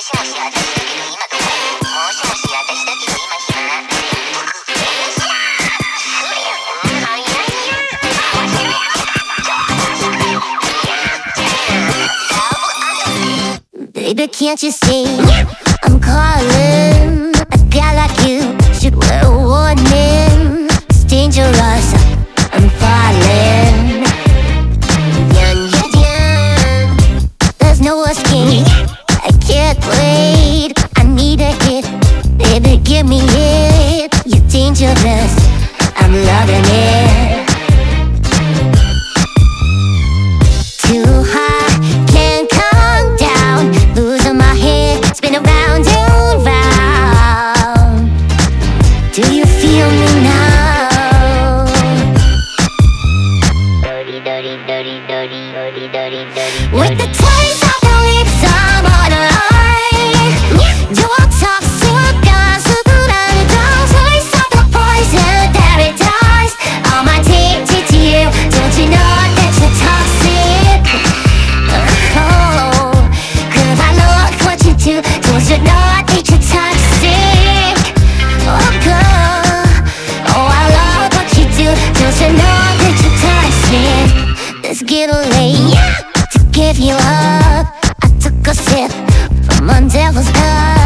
しもし私だけど今ごめん。もしもし私だけど今暇。 Baby, can't you see I'm calling? A guy like you should wear a warning. It's dangerous, I'm falling. There's no escape, I can't wait. I need a hit, baby, give me it. You're dangerous, I'm loving it. Too high, can't come down. Losing my head, spin around and round. Do you feel me now? With the taste of your lips, I'm on a high. Your toxic gas, the taste of the poison paradise. I'm addicted to you. Don't you know that you're toxic? Oh, 'cause I love what you do. Don't you know that you're toxic? Oh, girl, oh, I love what you do. Don't you know that you're toxic? Let's get late to give you up. I took a sip from my devil's cup.